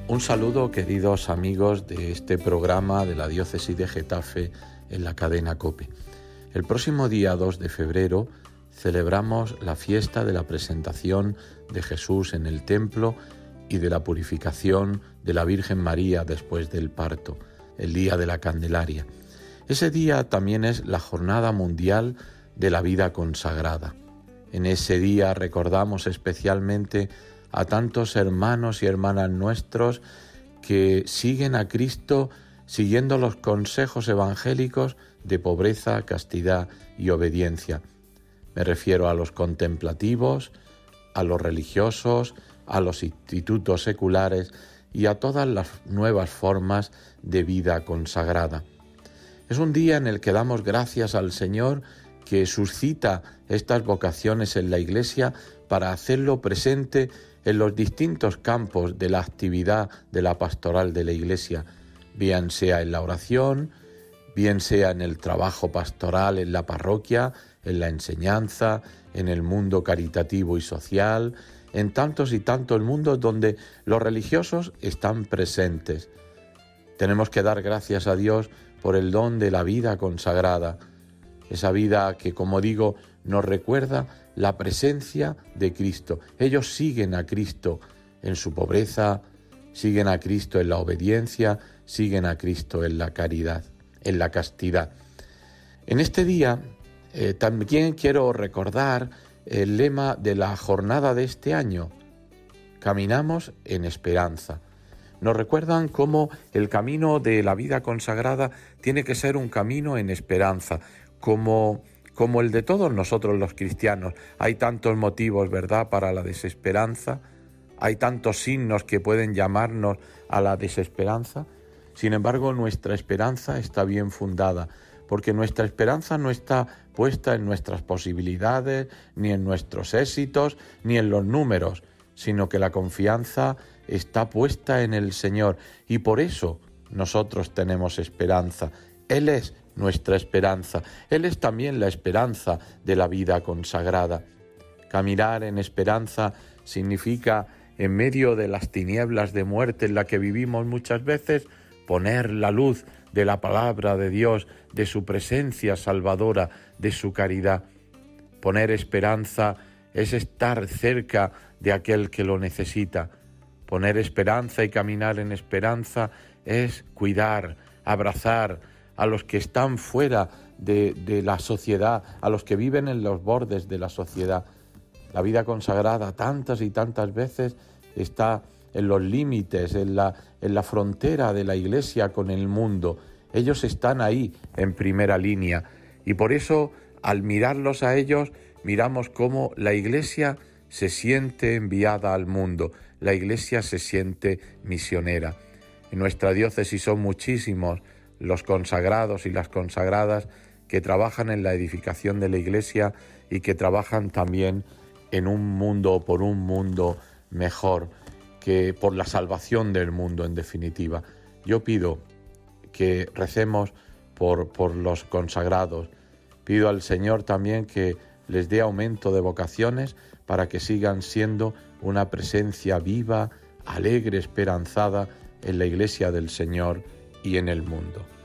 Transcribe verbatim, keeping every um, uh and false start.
Un saludo, queridos amigos de este programa de la Diócesis de Getafe en la cadena COPE. El próximo día dos de febrero celebramos la fiesta de la presentación de Jesús en el templo y de la purificación de la Virgen María después del parto, el día de la Candelaria. Ese día también es la Jornada Mundial de la Vida Consagrada. En ese día recordamos especialmente a tantos hermanos y hermanas nuestros que siguen a Cristo siguiendo los consejos evangélicos de pobreza, castidad y obediencia. Me refiero a los contemplativos, a los religiosos, a los institutos seculares y a todas las nuevas formas de vida consagrada. Es un día en el que damos gracias al Señor que suscita estas vocaciones en la Iglesia para hacerlo presente en los distintos campos de la actividad de la pastoral de la Iglesia, bien sea en la oración, bien sea en el trabajo pastoral en la parroquia, en la enseñanza, en el mundo caritativo y social, en tantos y tantos mundos donde los religiosos están presentes. Tenemos que dar gracias a Dios por el don de la vida consagrada, esa vida que, como digo, nos recuerda la presencia de Cristo. Ellos siguen a Cristo en su pobreza, siguen a Cristo en la obediencia, siguen a Cristo en la caridad, en la castidad. En este día eh, también quiero recordar el lema de la jornada de este año: caminamos en esperanza. Nos recuerdan cómo el camino de la vida consagrada tiene que ser un camino en esperanza, como, como el de todos nosotros los cristianos. Hay tantos motivos, ¿verdad?, para la desesperanza, hay tantos signos que pueden llamarnos a la desesperanza. Sin embargo, nuestra esperanza está bien fundada, porque nuestra esperanza no está puesta en nuestras posibilidades, ni en nuestros éxitos, ni en los números, sino que la confianza está puesta en el Señor, y por eso nosotros tenemos esperanza. Él es nuestra esperanza, Él es también la esperanza de la vida consagrada. Caminar en esperanza significa, en medio de las tinieblas de muerte en la que vivimos muchas veces, poner la luz de la palabra de Dios, de su presencia salvadora, de su caridad. Poner esperanza es estar cerca de aquel que lo necesita. Poner esperanza y caminar en esperanza es cuidar, abrazar a los que están fuera de, de la sociedad, a los que viven en los bordes de la sociedad. La vida consagrada tantas y tantas veces está en los límites, en la, en la frontera de la Iglesia con el mundo. Ellos están ahí en primera línea, y por eso, al mirarlos a ellos, miramos cómo la Iglesia se siente enviada al mundo, la Iglesia se siente misionera. En nuestra diócesis son muchísimos los consagrados y las consagradas que trabajan en la edificación de la Iglesia y que trabajan también en un mundo, por un mundo mejor, que por la salvación del mundo, en definitiva. Yo pido que recemos por, por los consagrados. Pido al Señor también que les dé aumento de vocaciones para que sigan siendo una presencia viva, alegre, esperanzada en la Iglesia del Señor y en el mundo.